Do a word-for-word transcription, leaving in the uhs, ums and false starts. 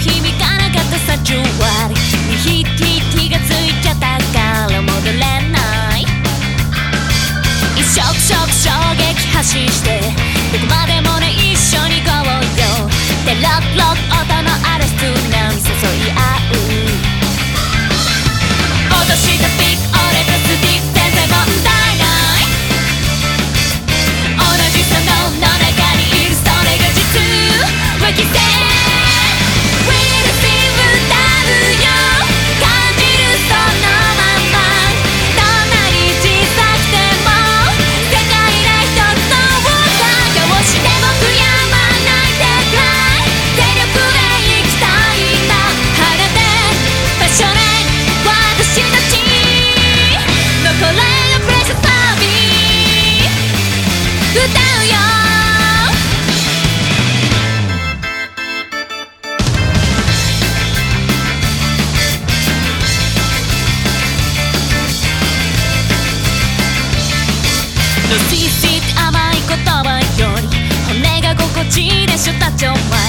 響かなかったさじゅう割にヒッティがついちゃったから戻れない一触触衝撃発信してどこまでもね一緒に行こうよでロックロック音のアレスト波誘い合う落としたピック俺とスティック全然問題ない同じそのの中にいるそれが実は奇跡ノシシって甘い言葉より骨が心地いいでしょたちお前